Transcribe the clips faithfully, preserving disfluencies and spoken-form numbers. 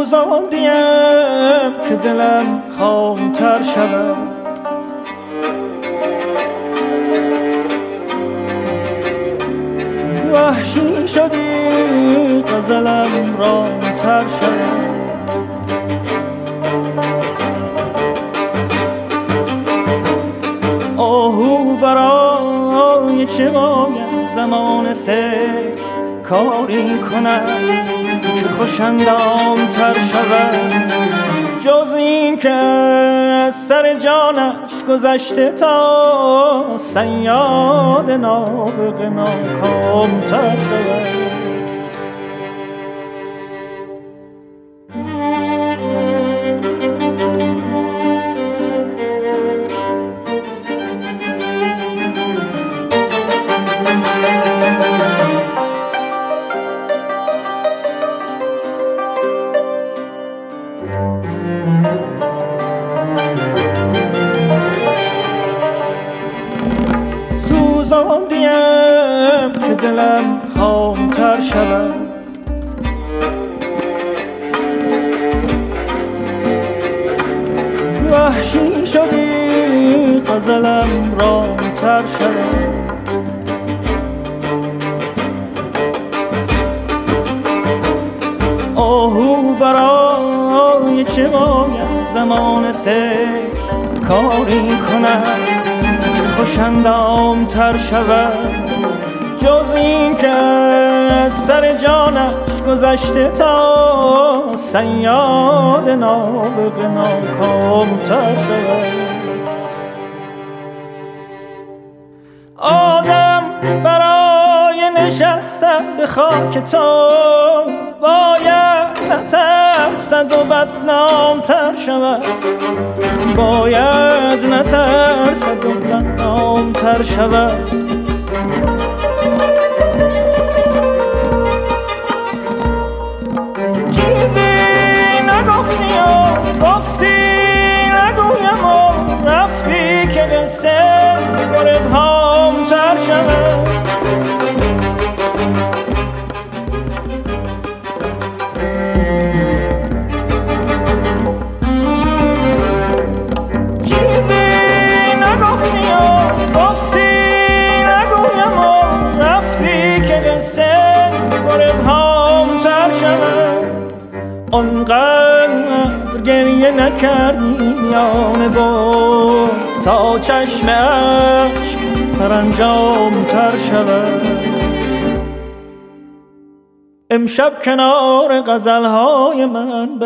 سوزاندیم که دلم خامتر شود. وحشی شدی غزلم رامتر شود. آهو برای چه باید زمان سید کاری کنم که خوشندام تر شود، جز این که از سر جانش گذشته تا صیاد نابغه ناکام تر شود. سوزاندیم که دلم خامتر شود. وحشی شدی غزلم رامتر شود. آهو برای چه باید زمان سید کاری کنم که خوشندام تر شود، جز این که از سر جانش گذشته تا صیاد نابغه ناکام تر شود. آدم برای نشستن به خاک تو باید نترسد و بدنام تر شود. باید نترسد و بدنام تر شود. چیزی نگفتی و گفتی نگویم و رفتی که قصه بر ابهام تر شود. آنقدر گریه نکردی میان باز تا چشم اشک سرانجام تر شود. امشب کنار غزلهای من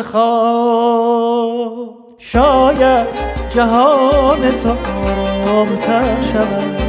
بخواب، شاید جهان تو آرام‌تر شود.